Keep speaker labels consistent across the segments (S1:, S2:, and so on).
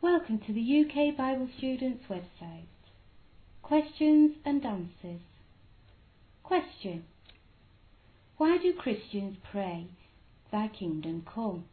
S1: Welcome to the UK Bible Students website. Questions and answers. Question: why do Christians pray, "Thy kingdom come"?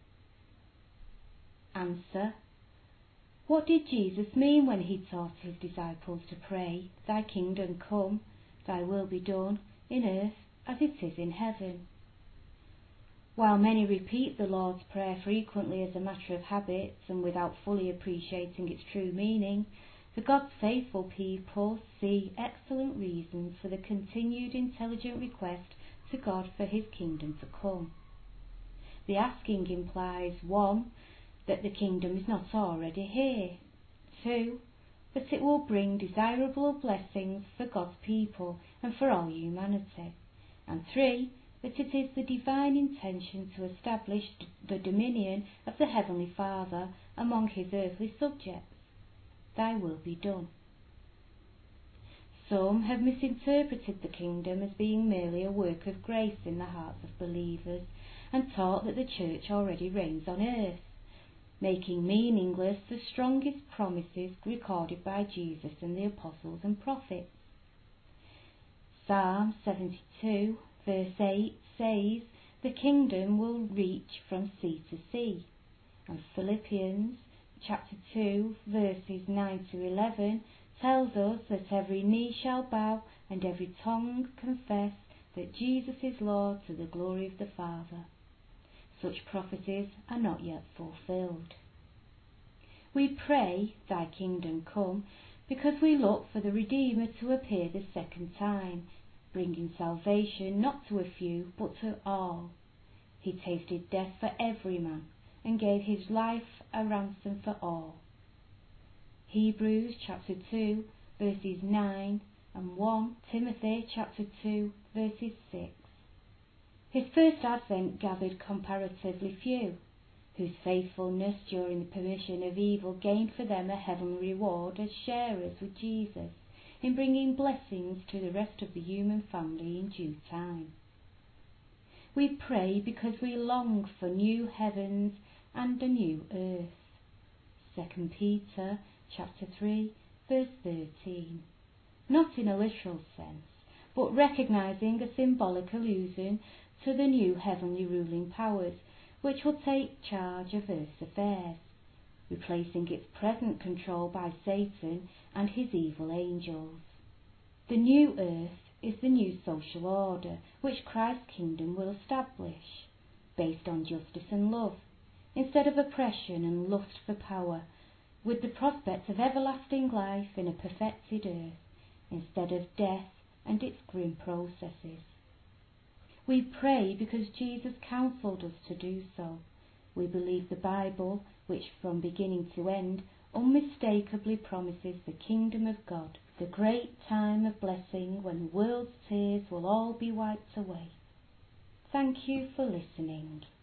S1: Answer: what did Jesus mean when he taught his disciples to pray, "Thy kingdom come, thy will be done, in earth as it is in heaven"? While many repeat the Lord's Prayer frequently as a matter of habit and without fully appreciating its true meaning, the God's faithful people see excellent reasons for the continued intelligent request to God for his kingdom to come. The asking implies 1. That the kingdom is not already here, 2. That it will bring desirable blessings for God's people and for all humanity, and 3. That it is the divine intention to establish the dominion of the Heavenly Father among his earthly subjects. Thy will be done. Some have misinterpreted the kingdom as being merely a work of grace in the hearts of believers and taught that the church already reigns on earth, making meaningless the strongest promises recorded by Jesus and the apostles and prophets. Psalm 72 verse 8 says the kingdom will reach from sea to sea, and Philippians chapter 2 verses 9 to 11 tells us that every knee shall bow and every tongue confess that Jesus is Lord, to the glory of the Father. Such prophecies are not yet fulfilled. We pray, "Thy kingdom come," because we look for the Redeemer to appear the second time, bringing salvation not to a few but to all. He tasted death for every man and gave his life a ransom for all. Hebrews chapter 2 verses 9 and 1 Timothy chapter 2 verses 6. His first advent gathered comparatively few, whose faithfulness during the permission of evil gained for them a heavenly reward as sharers with Jesus in bringing blessings to the rest of the human family in due time. We pray because we long for new heavens and a new earth. 2 Peter chapter 3 verse 13. Not in a literal sense, but recognizing a symbolic allusion to the new heavenly ruling powers which will take charge of earth's affairs, replacing its present control by Satan and his evil angels. The new earth is the new social order which Christ's kingdom will establish, based on justice and love, instead of oppression and lust for power, with the prospect of everlasting life in a perfected earth, instead of death and its grim processes. We pray because Jesus counselled us to do so. We believe the Bible, which from beginning to end unmistakably promises the kingdom of God, the great time of blessing when the world's tears will all be wiped away. Thank you for listening.